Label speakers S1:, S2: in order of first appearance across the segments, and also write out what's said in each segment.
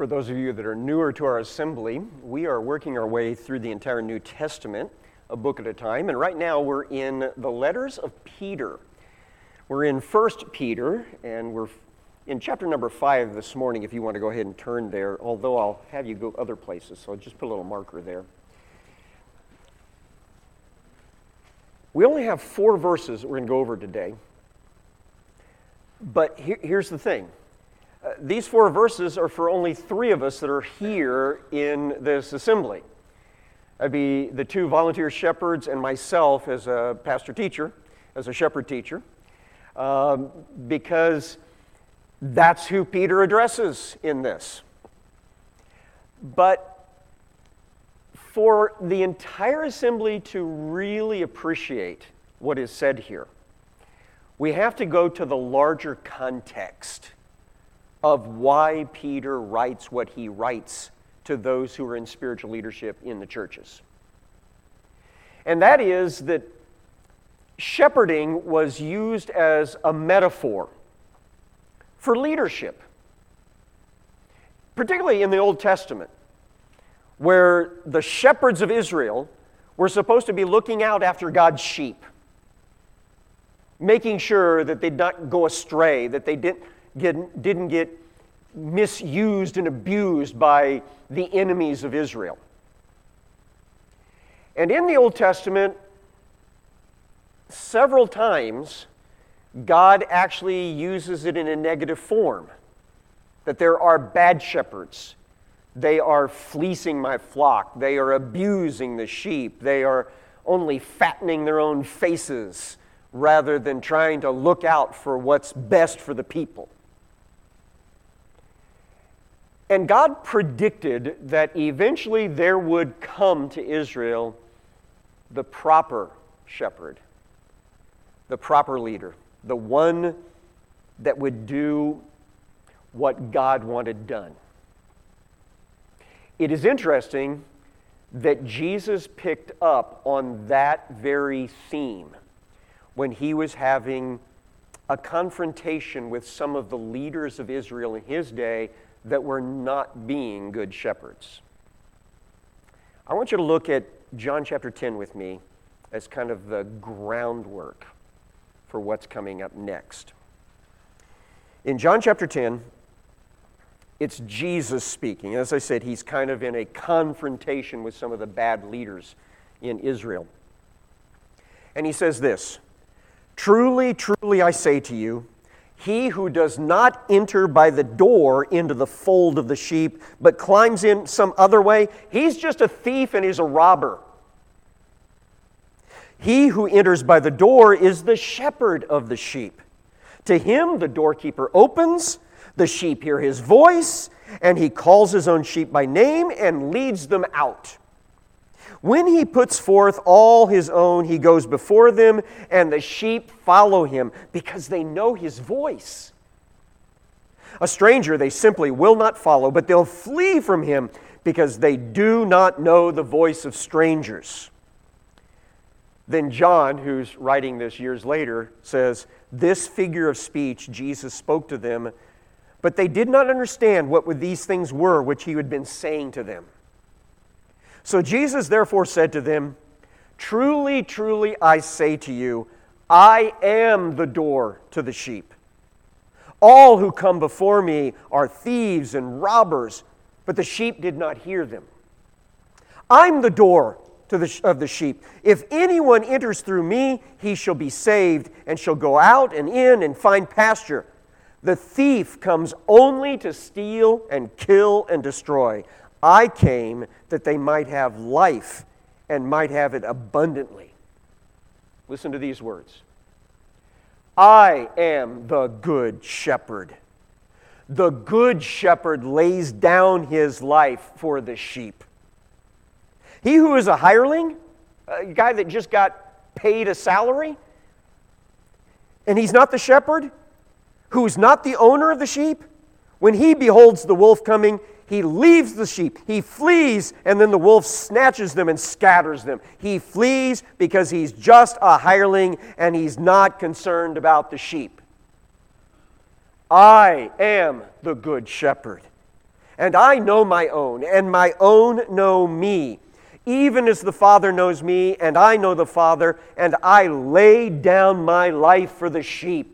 S1: For those of you that are newer to our assembly, we are working our way through the entire New Testament, a book at a time, and right now we're in the letters of Peter. We're in 1 Peter, and we're in chapter number 5 this morning, if you want to go ahead and turn there, although I'll have you go other places, so I'll just put a little marker there. We only have 4 verses that we're going to go over today, but here's the thing. These 4 verses are for only 3 of us that are here in this assembly. That'd be the 2 volunteer shepherds and myself as a pastor-teacher, as a shepherd-teacher, because that's who Peter addresses in this. But for the entire assembly to really appreciate what is said here, we have to go to the larger context of why Peter writes what he writes to those who are in spiritual leadership in the churches. And that is that shepherding was used as a metaphor for leadership, particularly in the Old Testament, where the shepherds of Israel were supposed to be looking out after God's sheep, making sure that they'd not go astray, that they didn't get misused and abused by the enemies of Israel. And in the Old Testament, several times, God actually uses it in a negative form, that there are bad shepherds. They are fleecing my flock. They are abusing the sheep. They are only fattening their own faces rather than trying to look out for what's best for the people. And God predicted that eventually there would come to Israel the proper shepherd, the proper leader, the one that would do what God wanted done. It is interesting that Jesus picked up on that very theme when he was having a confrontation with some of the leaders of Israel in his day that were not being good shepherds. I want you to look at John chapter 10 with me as kind of the groundwork for what's coming up next. In John chapter 10, it's Jesus speaking. As I said, he's kind of in a confrontation with some of the bad leaders in Israel. And he says this, "Truly, truly, I say to you, he who does not enter by the door into the fold of the sheep, but climbs in some other way, he's just a thief and he's a robber. He who enters by the door is the shepherd of the sheep. To him the doorkeeper opens, the sheep hear his voice, and he calls his own sheep by name and leads them out. When he puts forth all his own, he goes before them, and the sheep follow him because they know his voice. A stranger they simply will not follow, but they'll flee from him because they do not know the voice of strangers." Then John, who's writing this years later, says, "This figure of speech Jesus spoke to them, but they did not understand what these things were which he had been saying to them. So Jesus therefore said to them, 'Truly, truly, I say to you, I am the door to the sheep. All who come before me are thieves and robbers, but the sheep did not hear them. I'm the door of the sheep. If anyone enters through me, he shall be saved and shall go out and in and find pasture. The thief comes only to steal and kill and destroy. I came that they might have life and might have it abundantly.'" Listen to these words. "I am the good shepherd. The good shepherd lays down his life for the sheep. He who is a hireling, a guy that just got paid a salary, and he's not the shepherd, who's not the owner of the sheep, when he beholds the wolf coming, he leaves the sheep, he flees, and then the wolf snatches them and scatters them. He flees because he's just a hireling and he's not concerned about the sheep. I am the good shepherd. And I know my own, and my own know me, even as the Father knows me, and I know the Father, and I lay down my life for the sheep.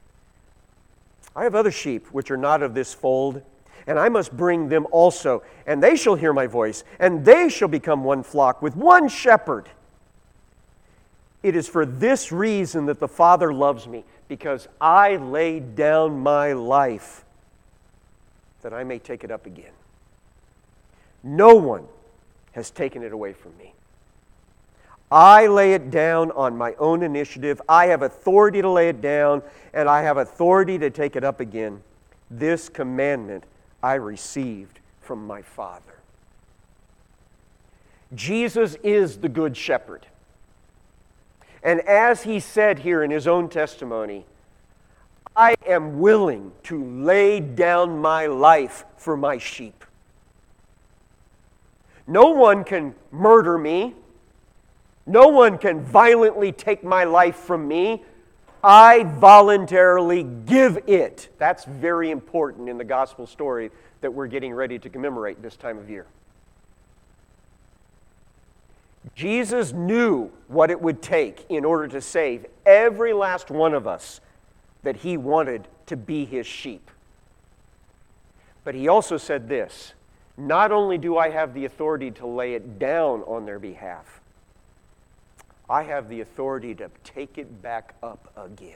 S1: I have other sheep which are not of this fold, and I must bring them also, and they shall hear my voice, and they shall become one flock with one shepherd. It is for this reason that the Father loves me, because I lay down my life that I may take it up again. No one has taken it away from me. I lay it down on my own initiative. I have authority to lay it down, and I have authority to take it up again. This commandment I received from my Father. Jesus is the Good Shepherd. And as he said here in his own testimony, I am willing to lay down my life for my sheep. No one can murder me. No one can violently take my life from me. I voluntarily give it. That's very important in the gospel story that we're getting ready to commemorate this time of year. Jesus knew what it would take in order to save every last one of us that he wanted to be his sheep. But he also said this, not only do I have the authority to lay it down on their behalf, I have the authority to take it back up again.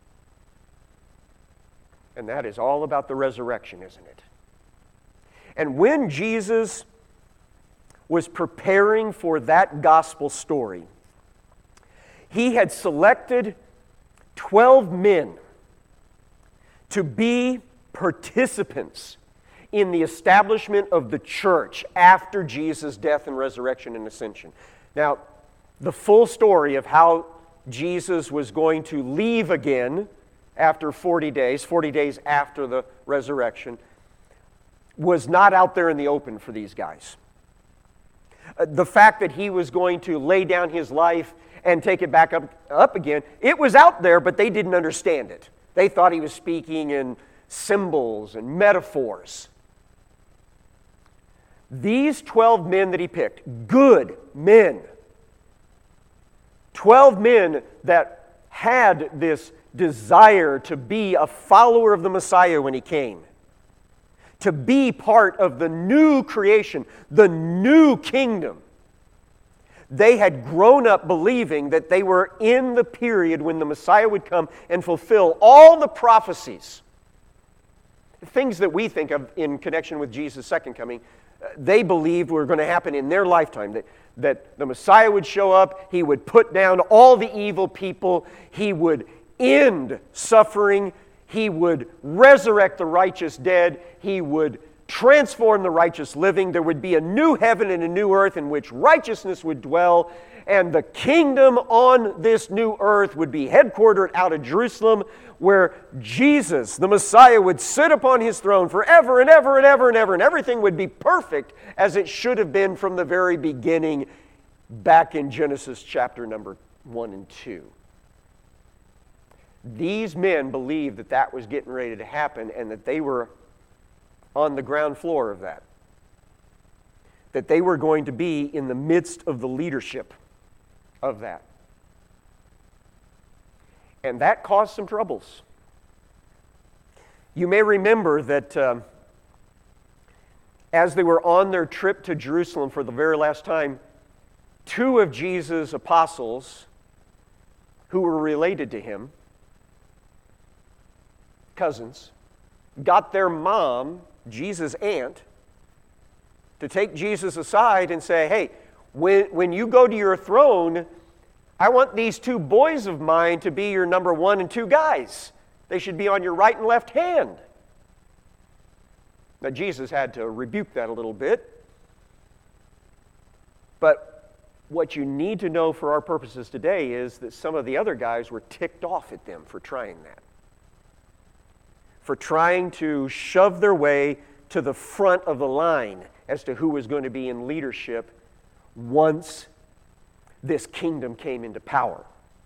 S1: And that is all about the resurrection, isn't it? And when Jesus was preparing for that gospel story, he had selected 12 men to be participants in the establishment of the church after Jesus' death and resurrection and ascension. Now, the full story of how Jesus was going to leave again after 40 days after the resurrection, was not out there in the open for these guys. The fact that he was going to lay down his life and take it back up again, it was out there, but they didn't understand it. They thought he was speaking in symbols and metaphors. These 12 men that he picked, good men, 12 men that had this desire to be a follower of the Messiah when he came, to be part of the new creation, the new kingdom. They had grown up believing that they were in the period when the Messiah would come and fulfill all the prophecies. Things that we think of in connection with Jesus' second coming, they believed were going to happen in their lifetime. That the Messiah would show up, he would put down all the evil people, he would end suffering, he would resurrect the righteous dead, he would transform the righteous living. There would be a new heaven and a new earth in which righteousness would dwell, and the kingdom on this new earth would be headquartered out of Jerusalem, where Jesus, the Messiah, would sit upon his throne forever and ever and ever and ever, and everything would be perfect as it should have been from the very beginning back in Genesis chapter number 1 and 2. These men believed that that was getting ready to happen and that they were on the ground floor of that. That they were going to be in the midst of the leadership of that. And that caused some troubles. You may remember that as they were on their trip to Jerusalem for the very last time, two of Jesus' apostles who were related to him, cousins, got their mom, Jesus' aunt, to take Jesus aside and say, hey, when you go to your throne, I want these two boys of mine to be your number 1 and 2 guys. They should be on your right and left hand. Now, Jesus had to rebuke that a little bit. But what you need to know for our purposes today is that some of the other guys were ticked off at them for trying that. For trying to shove their way to the front of the line as to who was going to be in leadership once this kingdom came into power.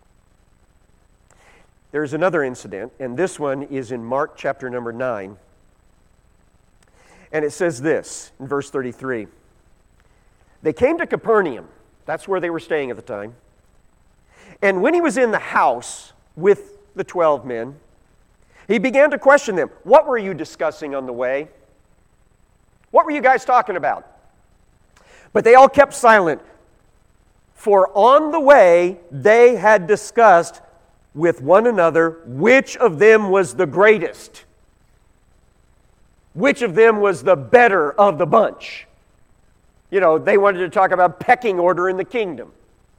S1: There's another incident, and this one is in Mark chapter number 9. And it says this in verse 33. They came to Capernaum. That's where they were staying at the time. And when he was in the house with the 12 men, he began to question them. What were you discussing on the way? What were you guys talking about? But they all kept silent, for on the way they had discussed with one another which of them was the greatest, which of them was the better of the bunch. You know, they wanted to talk about pecking order in the kingdom.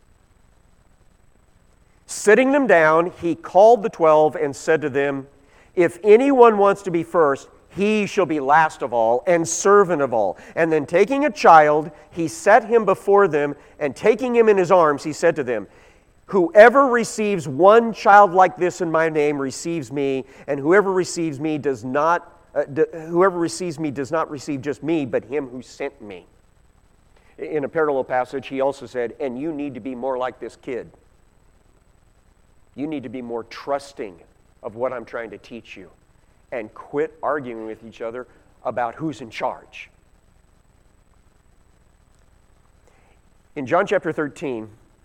S1: Sitting them down, he called the 12 and said to them, if anyone wants to be first, he shall be last of all and servant of all. And then taking a child, he set him before them, and taking him in his arms, he said to them, whoever receives one child like this in my name receives me, and whoever receives me does not receive just me, but him who sent me. In a parallel passage, he also said, and you need to be more like this kid. You need to be more trusting of what I'm trying to teach you, and quit arguing with each other about who's in charge. In John chapter 13,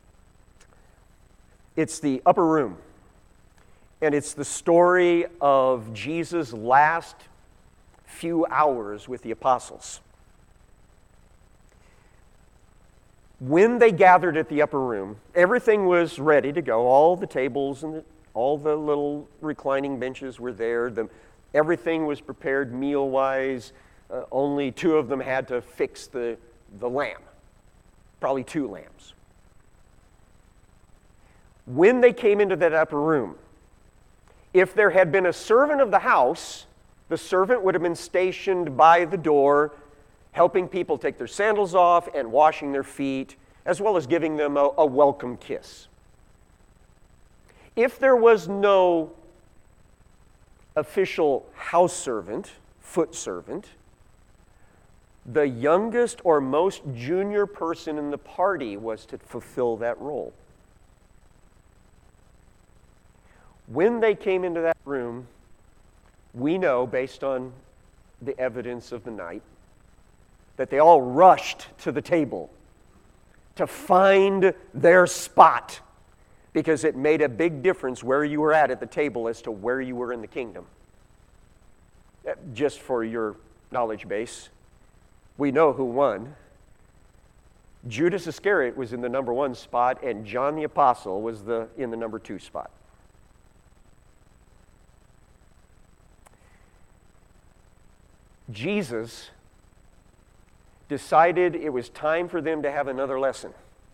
S1: it's the upper room, and it's the story of Jesus' last few hours with the apostles. When they gathered at the upper room, everything was ready to go. All the tables and all the little reclining benches were there. Everything was prepared meal-wise. Only two of them had to fix the lamb, probably 2 lambs. When they came into that upper room, if there had been a servant of the house, the servant would have been stationed by the door, helping people take their sandals off and washing their feet, as well as giving them a welcome kiss. If there was no official house servant, foot servant, the youngest or most junior person in the party was to fulfill that role. When they came into that room, we know, based on the evidence of the night, that they all rushed to the table to find their spot, because it made a big difference where you were at the table as to where you were in the kingdom. Just for your knowledge base, we know who won. Judas Iscariot was in the number 1 spot, and John the Apostle was in the number 2 spot. Jesus decided it was time for them to have another lesson.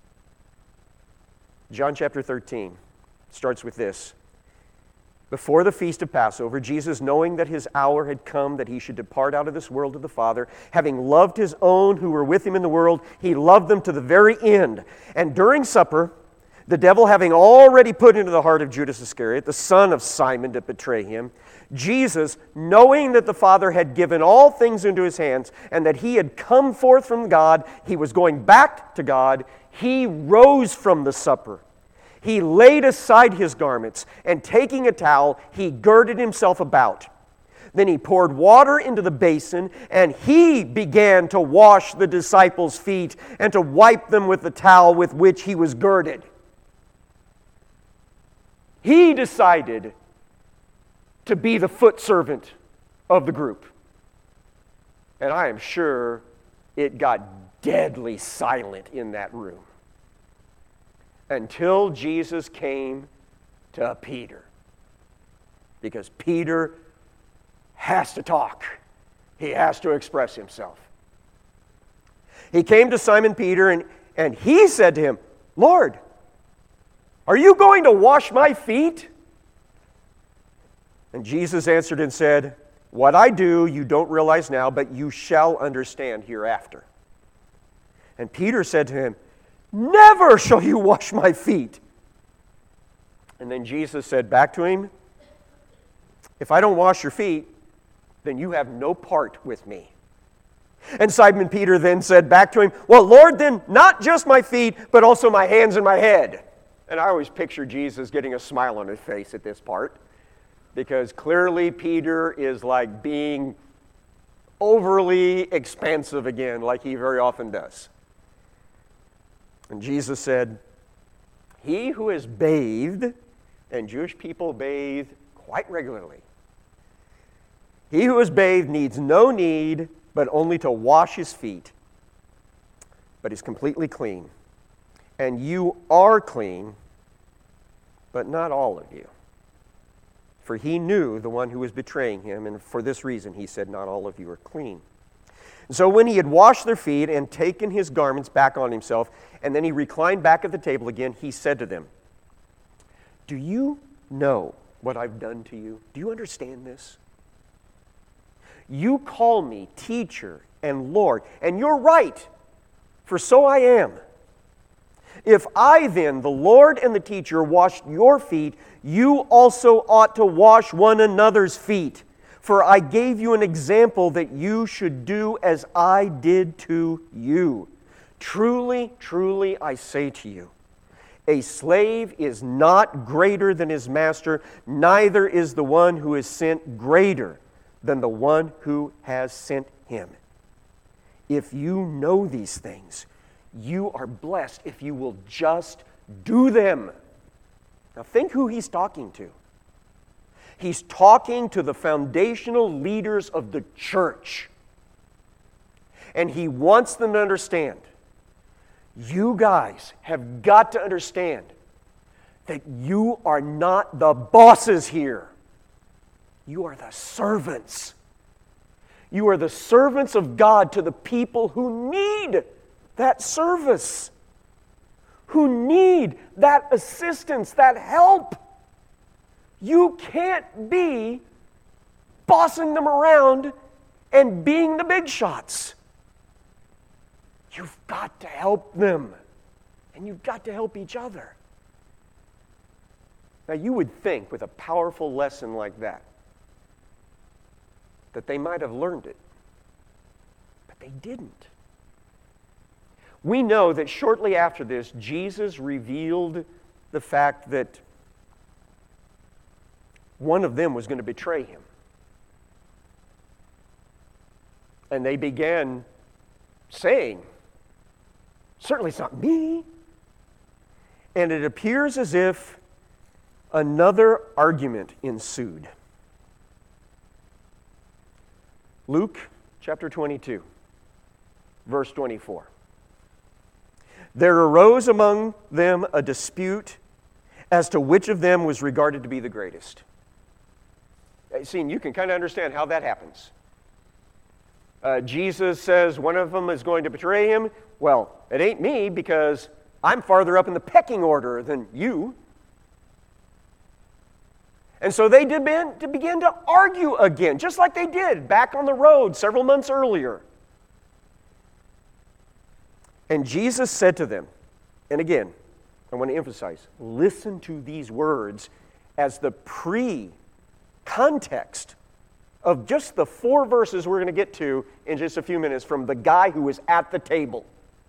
S1: John chapter 13 starts with this. Before the feast of Passover, Jesus, knowing that his hour had come that he should depart out of this world to the Father, having loved his own who were with him in the world, he loved them to the very end. And during supper, the devil having already put into the heart of Judas Iscariot, the son of Simon, to betray him, Jesus, knowing that the Father had given all things into his hands, and that he had come forth from God, he was going back to God, he rose from the supper. He laid aside his garments, and taking a towel, he girded himself about. Then he poured water into the basin, and he began to wash the disciples' feet and to wipe them with the towel with which he was girded. He decided to be the foot servant of the group. And I am sure it got deadly silent in that room until Jesus came to Peter. Because Peter has to talk. He has to express himself. He came to Simon Peter and he said to him, Lord, are you going to wash my feet? And Jesus answered and said, what I do you don't realize now, but you shall understand hereafter. And Peter said to him, never shall you wash my feet. And then Jesus said back to him, if I don't wash your feet, then you have no part with me. And Simon Peter then said back to him, well, Lord, then not just my feet, but also my hands and my head. And I always picture Jesus getting a smile on his face at this part, because clearly Peter is like being overly expansive again, like he very often does. And Jesus said, "He who is bathed," and Jewish people bathe quite regularly, "he who is bathed needs no need, but only to wash his feet, but is completely clean. And you are clean, but not all of you." For he knew the one who was betraying him, and for this reason he said, "Not all of you are clean." And so when he had washed their feet and taken his garments back on himself, and then he reclined back at the table again, he said to them, "Do you know what I've done to you? Do you understand this? You call me teacher and Lord, and you're right, for so I am. If I then, the Lord and the teacher, washed your feet, you also ought to wash one another's feet. For I gave you an example that you should do as I did to you. Truly, truly, I say to you, a slave is not greater than his master, neither is the one who is sent greater than the one who has sent him. If you know these things, you are blessed if you will just do them." Now think who he's talking to. He's talking to the foundational leaders of the church. And he wants them to understand, you guys have got to understand that you are not the bosses here. You are the servants. You are the servants of God to the people who need that service, who need that assistance, that help. You can't be bossing them around and being the big shots. You've got to help them, and you've got to help each other. Now, you would think with a powerful lesson like that they might have learned it, but they didn't. We know that shortly after this, Jesus revealed the fact that one of them was going to betray him. And they began saying, "Certainly it's not me." And it appears as if another argument ensued. Luke chapter 22, verse 24. There arose among them a dispute as to which of them was regarded to be the greatest. See, you can kind of understand how that happens. Jesus says one of them is going to betray him. Well, it ain't me because I'm farther up in the pecking order than you. And so they begin to argue again, just like they did back on the road several months earlier. And Jesus said to them, and again, I want to emphasize, listen to these words as the context of just the 4 verses we're going to get to in just a few minutes from the guy who was at the table.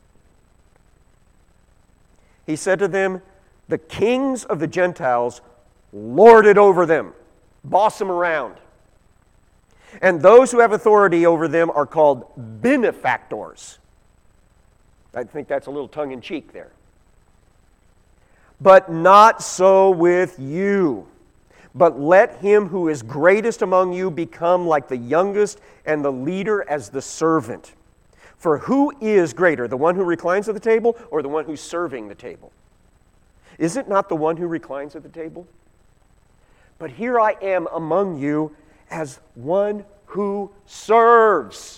S1: He said to them, "The kings of the Gentiles lord it over them," boss them around. "And those who have authority over them are called benefactors." I think that's a little tongue-in-cheek there. "But not so with you. But let him who is greatest among you become like the youngest, and the leader as the servant. For who is greater, the one who reclines at the table or the one who's serving the table? Is it not the one who reclines at the table? But here I am among you as one who serves."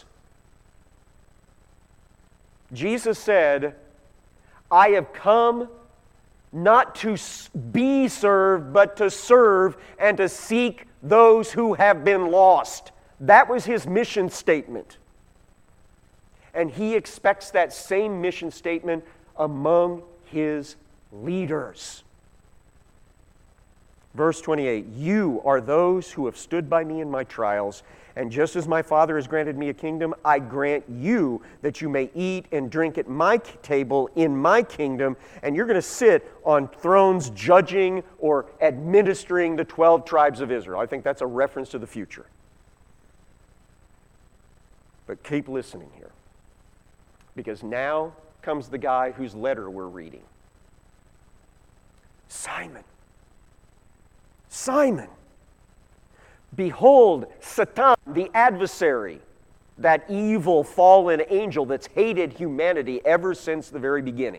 S1: Jesus said, "I have come not to be served, but to serve and to seek those who have been lost." That was his mission statement. And he expects that same mission statement among his leaders. Verse 28, "You are those who have stood by me in my trials, and just as my Father has granted me a kingdom, I grant you that you may eat and drink at my table in my kingdom, and you're going to sit on thrones judging or administering the 12 tribes of Israel." I think that's a reference to the future. But keep listening here, because now comes the guy whose letter we're reading. Simon, Simon, behold, Satan, the adversary, that evil fallen angel that's hated humanity ever since the very beginning.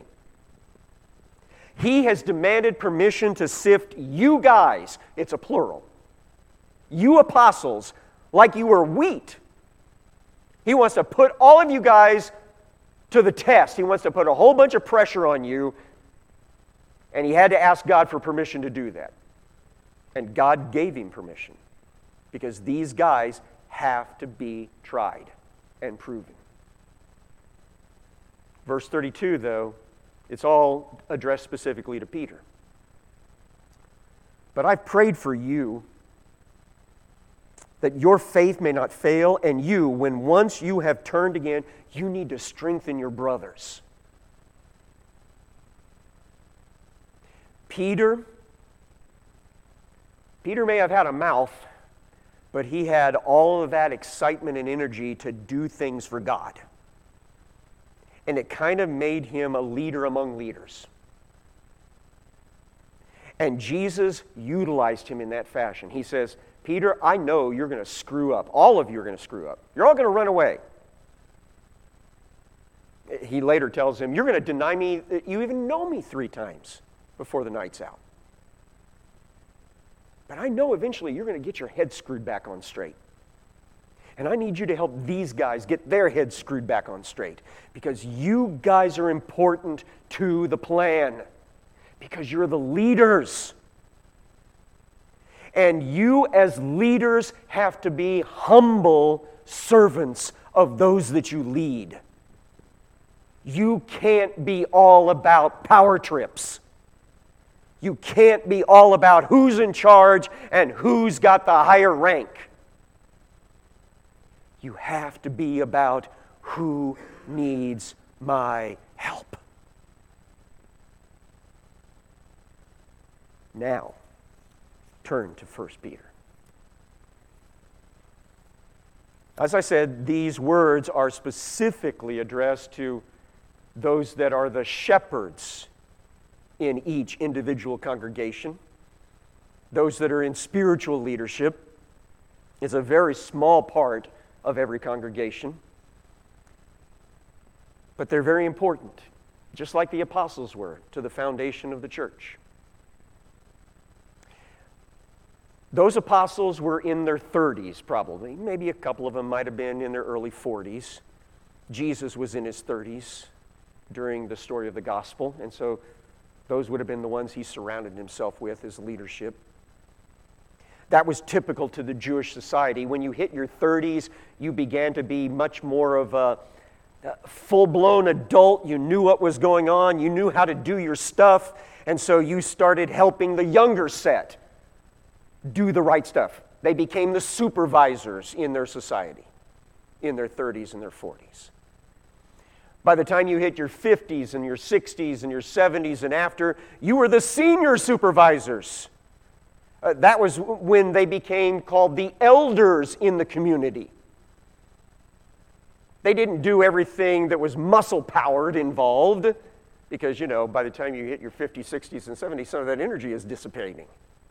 S1: He has demanded permission to sift you guys, it's a plural, you apostles, like you were wheat. He wants to put all of you guys to the test. He wants to put a whole bunch of pressure on you, and he had to ask God for permission to do that. And God gave him permission, because these guys have to be tried and proven. Verse 32, though, it's all addressed specifically to Peter. But I've prayed for you that your faith may not fail, and you, when once you have turned again, you need to strengthen your brothers. Peter may have had a mouth, but he had all of that excitement and energy to do things for God. And it kind of made him a leader among leaders. And Jesus utilized him in that fashion. He says, Peter, I know you're going to screw up. All of you are going to screw up. You're all going to run away. He later tells him, you're going to deny me that you even know me 3 times before the night's out. But I know eventually you're going to get your head screwed back on straight. And I need you to help these guys get their heads screwed back on straight, because you guys are important to the plan, because you're the leaders. And you as leaders have to be humble servants of those that you lead. You can't be all about power trips. You can't be all about who's in charge and who's got the higher rank. You have to be about who needs my help. Now, turn to 1 Peter. As I said, these words are specifically addressed to those that are the shepherds in each individual congregation. Those that are in spiritual leadership is a very small part of every congregation. But they're very important, just like the apostles were to the foundation of the church. Those apostles were in their 30s probably. Maybe a couple of them might have been in their early 40s. Jesus was in his 30s during the story of the gospel, and so those would have been the ones he surrounded himself with as leadership. That was typical to the Jewish society. When you hit your 30s, you began to be much more of a full-blown adult. You knew what was going on. You knew how to do your stuff, and so you started helping the younger set do the right stuff. They became the supervisors in their society in their 30s and their 40s. By the time you hit your 50s and your 60s and your 70s and after, you were the senior supervisors. That was when they became called the elders in the community. They didn't do everything that was muscle-powered involved, because, by the time you hit your 50s, 60s, and 70s, some of that energy is dissipating.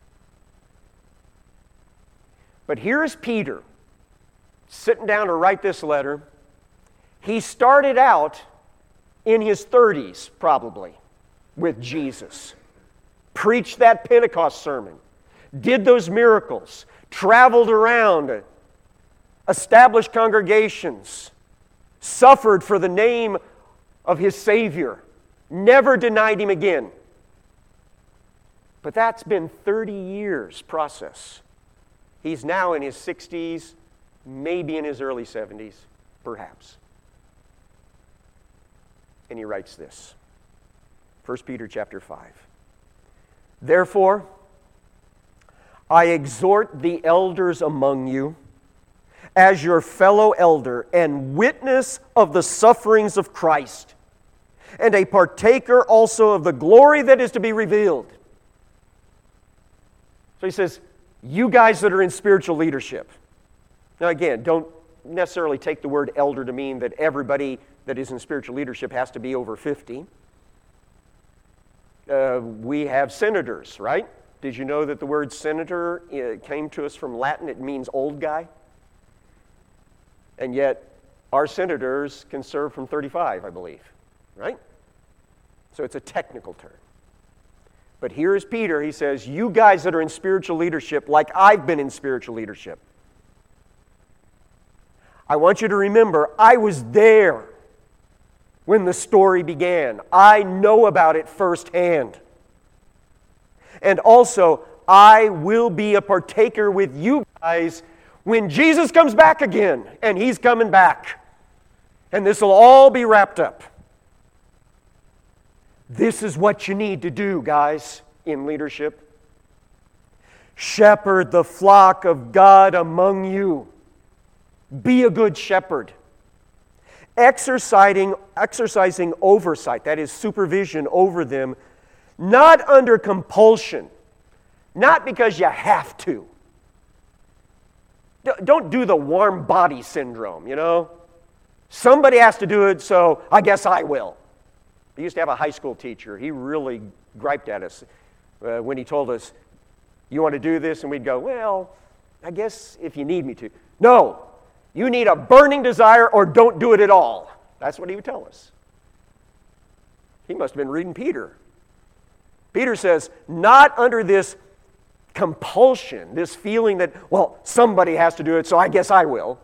S1: But here's Peter, sitting down to write this letter. He started out in his 30s, probably, with Jesus. Preached that Pentecost sermon. Did those miracles. Traveled around. Established congregations. Suffered for the name of his Savior. Never denied him again. But that's been 30 years process. He's now in his 60s, maybe in his early 70s, perhaps. And he writes this, 1 Peter chapter 5. Therefore, I exhort the elders among you, as your fellow elder and witness of the sufferings of Christ, and a partaker also of the glory that is to be revealed. So he says, you guys that are in spiritual leadership. Now again, don't necessarily take the word elder to mean that everybody that is in spiritual leadership has to be over 50. We have senators, right? Did you know that the word senator came to us from Latin? It means old guy. And yet, our senators can serve from 35, I believe, right? So it's a technical term. But here is Peter. He says, you guys that are in spiritual leadership, like I've been in spiritual leadership, I want you to remember, I was there when the story began. I know about it firsthand. And also, I will be a partaker with you guys when Jesus comes back again, and He's coming back. And this will all be wrapped up. This is what you need to do, guys, in leadership. Shepherd the flock of God among you. Be a good shepherd. Exercising oversight, that is supervision over them, not under compulsion, not because you have to. Don't do the warm body syndrome, you know. Somebody has to do it, so I guess I will. I used to have a high school teacher. He really griped at us when he told us, you want to do this? And we'd go, well, I guess if you need me to. No, you need a burning desire or don't do it at all. That's what he would tell us. He must have been reading Peter. Peter says, not under this compulsion, this feeling that, well, somebody has to do it, so I guess I will.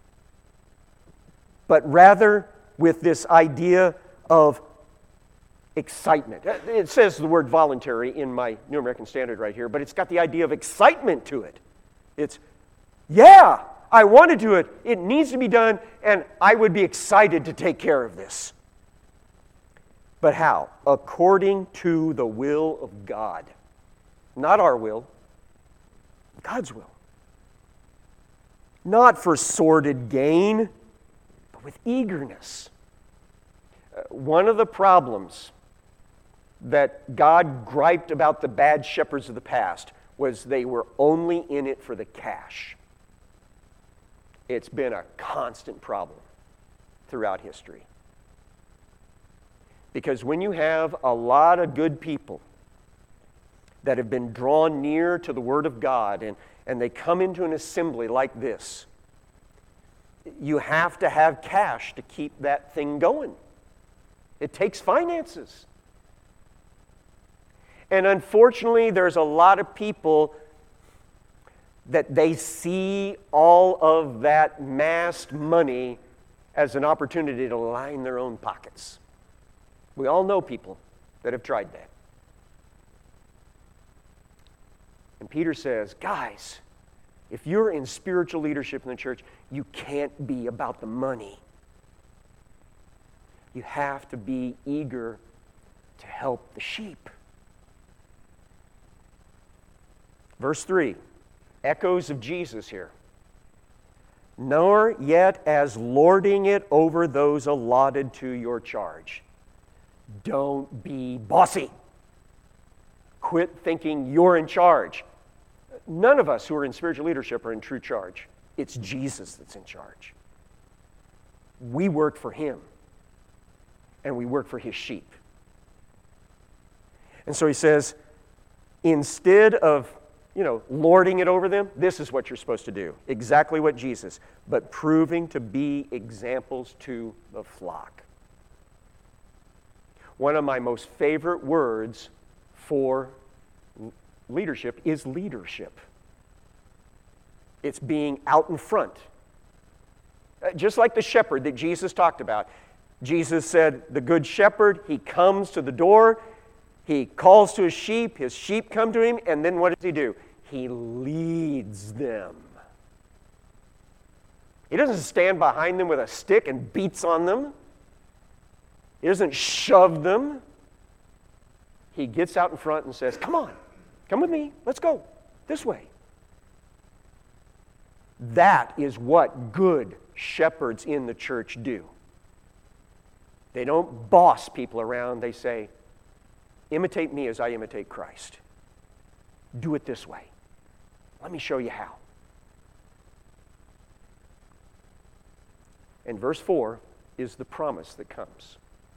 S1: But rather with this idea of excitement. It says the word voluntary in my New American Standard right here, but it's got the idea of excitement to it. It's, yeah, I want to do it. It needs to be done, and I would be excited to take care of this. But how? According to the will of God. Not our will, God's will. Not for sordid gain, but with eagerness. One of the problems that God griped about the bad shepherds of the past was they were only in it for the cash. It's been a constant problem throughout history. Because when you have a lot of good people that have been drawn near to the Word of God and they come into an assembly like this, you have to have cash to keep that thing going. It takes finances. And unfortunately, there's a lot of people that they see all of that massed money as an opportunity to line their own pockets. We all know people that have tried that. And Peter says, guys, if you're in spiritual leadership in the church, you can't be about the money. You have to be eager to help the sheep. Verse 3, echoes of Jesus here. Nor yet as lording it over those allotted to your charge. Don't be bossy. Quit thinking you're in charge. None of us who are in spiritual leadership are in true charge. It's Jesus that's in charge. We work for Him, and we work for His sheep. And so he says, instead of, lording it over them, this is what you're supposed to do. Exactly what Jesus, but proving to be examples to the flock. One of my most favorite words for leadership is leadership. It's being out in front. Just like the shepherd that Jesus talked about. Jesus said, the good shepherd, he comes to the door, he calls to his sheep come to him, and then what does he do? He leads them. He doesn't stand behind them with a stick and beats on them. He doesn't shove them. He gets out in front and says, come on, come with me, let's go, this way. That is what good shepherds in the church do. They don't boss people around. They say, imitate me as I imitate Christ. Do it this way. Let me show you how. And verse 4 is the promise that comes.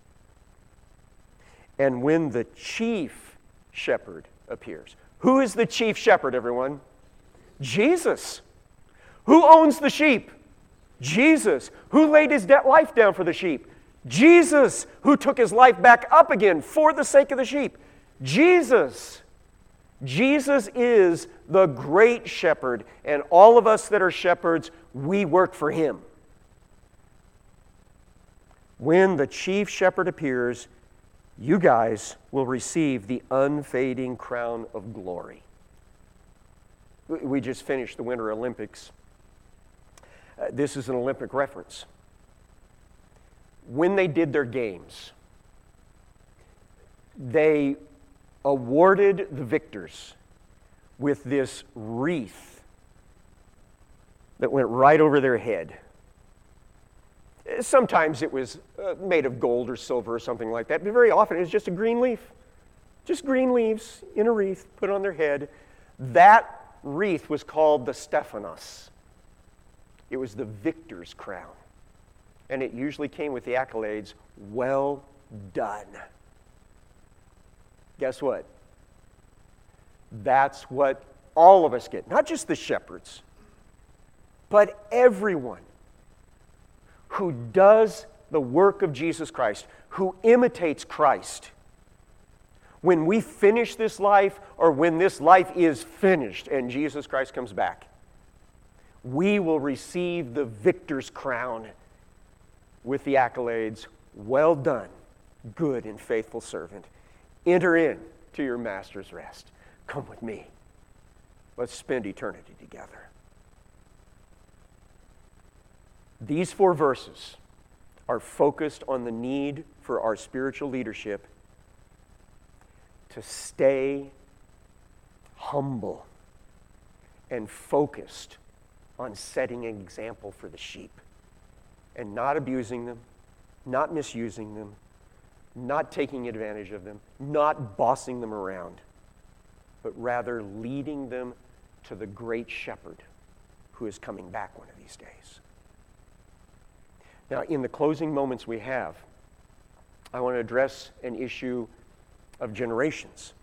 S1: And when the chief shepherd appears. Who is the chief shepherd, everyone? Jesus. Who owns the sheep? Jesus. Who laid his life down for the sheep? Jesus. Who took his life back up again for the sake of the sheep? Jesus. Jesus is the great shepherd, and all of us that are shepherds, we work for him. When the chief shepherd appears, you guys will receive the unfading crown of glory. We just finished the Winter Olympics. This is an Olympic reference. When they did their games, they awarded the victors with this wreath that went right over their head. Sometimes it was made of gold or silver or something like that, but very often it was just a green leaf. Just green leaves in a wreath put on their head. That wreath was called the Stephanos. It was the victor's crown. And it usually came with the accolades, "Well done." Guess what? That's what all of us get. Not just the shepherds, but everyone who does the work of Jesus Christ, who imitates Christ. When we finish this life, or when this life is finished and Jesus Christ comes back, we will receive the victor's crown with the accolades, "Well done, good and faithful servant. Enter in to your master's rest." Come with me. Let's spend eternity together. These 4 verses are focused on the need for our spiritual leadership to stay humble and focused on setting an example for the sheep and not abusing them, not misusing them, not taking advantage of them, not bossing them around, but rather leading them to the great shepherd who is coming back one of these days. Now, in the closing moments we have, I want to address an issue of generations.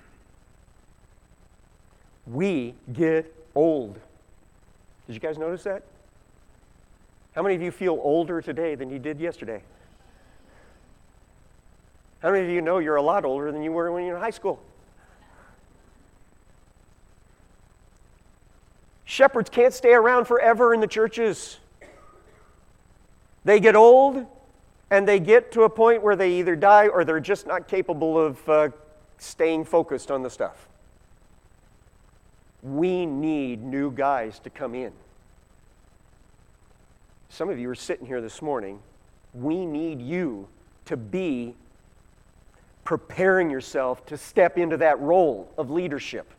S1: We get old. Did you guys notice that? How many of you feel older today than you did yesterday? How many of you know you're a lot older than you were when you were in high school? Shepherds can't stay around forever in the churches. They get old, and they get to a point where they either die or they're just not capable of staying focused on the stuff. We need new guys to come in. Some of you are sitting here this morning. We need you to be preparing yourself to step into that role of leadership.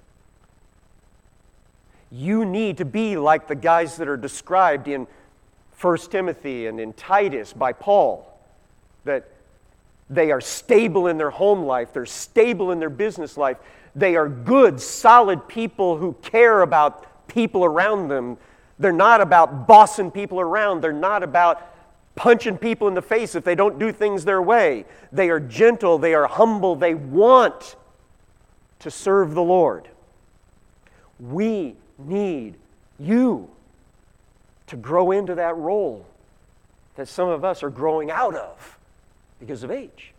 S1: You need to be like the guys that are described in 1 Timothy and in Titus by Paul, that they are stable in their home life, they're stable in their business life, they are good, solid people who care about people around them. They're not about bossing people around, they're not about punching people in the face if they don't do things their way. They are gentle, they are humble, they want to serve the Lord. We need you to grow into that role that some of us are growing out of because of age.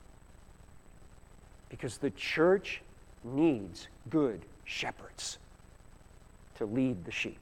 S1: Because the church needs good shepherds to lead the sheep.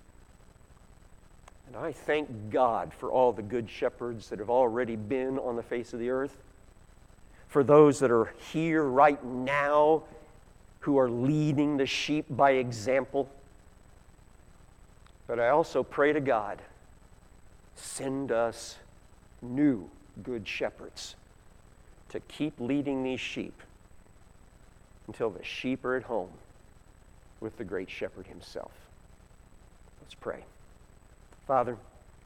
S1: And I thank God for all the good shepherds that have already been on the face of the earth, for those that are here right now who are leading the sheep by example. But I also pray to God, send us new good shepherds to keep leading these sheep until the sheep are at home with the great shepherd himself. Let's pray. Father,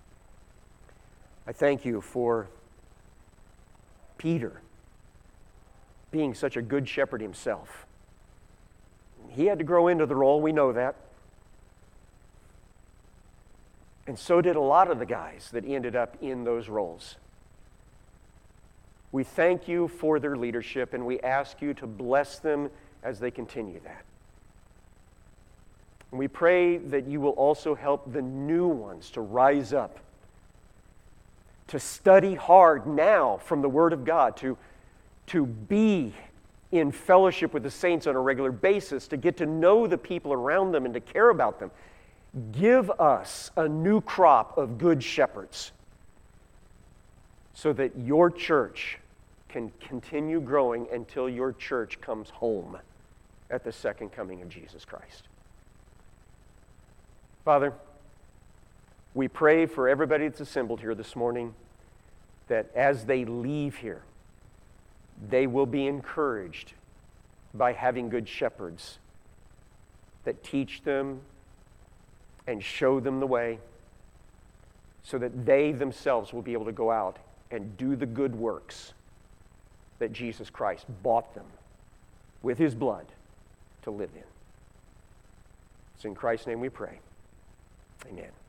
S1: I thank you for Peter being such a good shepherd himself. He had to grow into the role, we know that. And so did a lot of the guys that ended up in those roles. We thank you for their leadership, and we ask you to bless them as they continue that. And we pray that you will also help the new ones to rise up, to study hard now from the Word of God, to be in fellowship with the saints on a regular basis, to get to know the people around them and to care about them. Give us a new crop of good shepherds so that your church can continue growing until your church comes home at the second coming of Jesus Christ. Father, we pray for everybody that's assembled here this morning that as they leave here, they will be encouraged by having good shepherds that teach them and show them the way so that they themselves will be able to go out and do the good works that Jesus Christ bought them with his blood to live in. It's in Christ's name we pray. Amen.